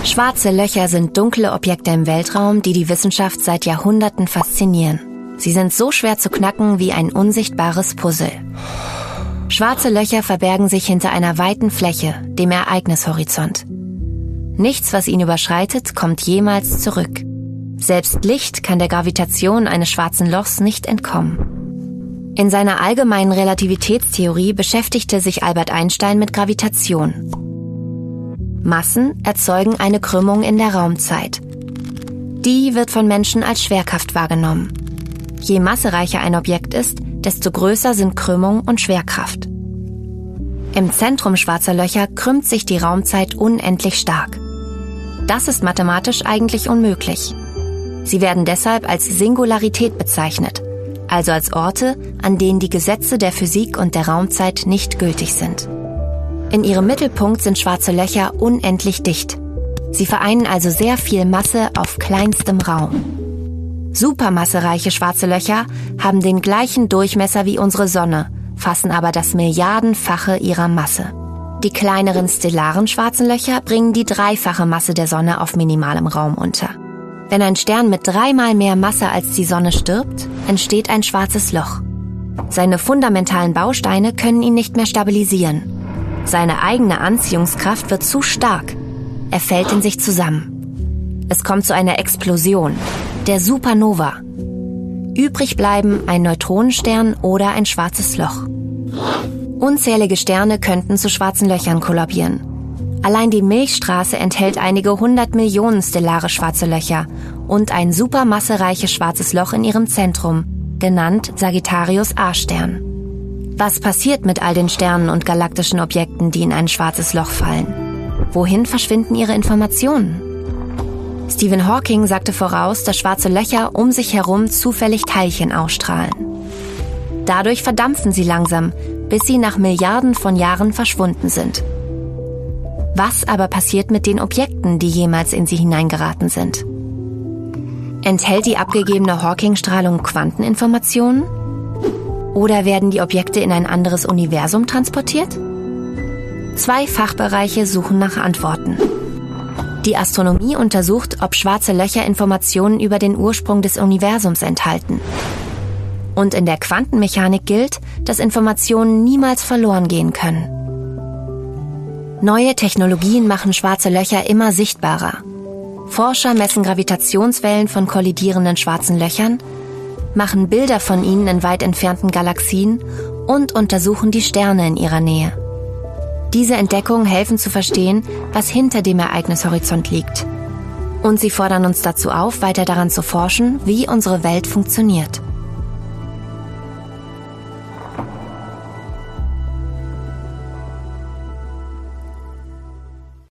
Schwarze Löcher sind dunkle Objekte im Weltraum, die die Wissenschaft seit Jahrhunderten faszinieren. Sie sind so schwer zu knacken wie ein unsichtbares Puzzle. Schwarze Löcher verbergen sich hinter einer weiten Fläche, dem Ereignishorizont. Nichts, was ihn überschreitet, kommt jemals zurück. Selbst Licht kann der Gravitation eines schwarzen Lochs nicht entkommen. In seiner allgemeinen Relativitätstheorie beschäftigte sich Albert Einstein mit Gravitation. Massen erzeugen eine Krümmung in der Raumzeit. Die wird von Menschen als Schwerkraft wahrgenommen. Je massereicher ein Objekt ist, desto größer sind Krümmung und Schwerkraft. Im Zentrum schwarzer Löcher krümmt sich die Raumzeit unendlich stark. Das ist mathematisch eigentlich unmöglich. Sie werden deshalb als Singularität bezeichnet, also als Orte, an denen die Gesetze der Physik und der Raumzeit nicht gültig sind. In ihrem Mittelpunkt sind schwarze Löcher unendlich dicht. Sie vereinen also sehr viel Masse auf kleinstem Raum. Supermassereiche schwarze Löcher haben den gleichen Durchmesser wie unsere Sonne, fassen aber das Milliardenfache ihrer Masse. Die kleineren stellaren schwarzen Löcher bringen die dreifache Masse der Sonne auf minimalem Raum unter. Wenn ein Stern mit 3-mal mehr Masse als die Sonne stirbt, entsteht ein schwarzes Loch. Seine fundamentalen Bausteine können ihn nicht mehr stabilisieren. Seine eigene Anziehungskraft wird zu stark. Er fällt in sich zusammen. Es kommt zu einer Explosion, der Supernova. Übrig bleiben ein Neutronenstern oder ein schwarzes Loch. Unzählige Sterne könnten zu schwarzen Löchern kollabieren. Allein die Milchstraße enthält einige 100 Millionen stellare schwarze Löcher und ein supermassereiches schwarzes Loch in ihrem Zentrum, genannt Sagittarius A-Stern. Was passiert mit all den Sternen und galaktischen Objekten, die in ein schwarzes Loch fallen? Wohin verschwinden ihre Informationen? Stephen Hawking sagte voraus, dass schwarze Löcher um sich herum zufällig Teilchen ausstrahlen. Dadurch verdampfen sie langsam, bis sie nach Milliarden von Jahren verschwunden sind. Was aber passiert mit den Objekten, die jemals in sie hineingeraten sind? Enthält die abgegebene Hawking-Strahlung Quanteninformationen? Oder werden die Objekte in ein anderes Universum transportiert? 2 Fachbereiche suchen nach Antworten. Die Astronomie untersucht, ob schwarze Löcher Informationen über den Ursprung des Universums enthalten. Und in der Quantenmechanik gilt, dass Informationen niemals verloren gehen können. Neue Technologien machen schwarze Löcher immer sichtbarer. Forscher messen Gravitationswellen von kollidierenden schwarzen Löchern, machen Bilder von ihnen in weit entfernten Galaxien und untersuchen die Sterne in ihrer Nähe. Diese Entdeckungen helfen zu verstehen, was hinter dem Ereignishorizont liegt. Und sie fordern uns dazu auf, weiter daran zu forschen, wie unsere Welt funktioniert.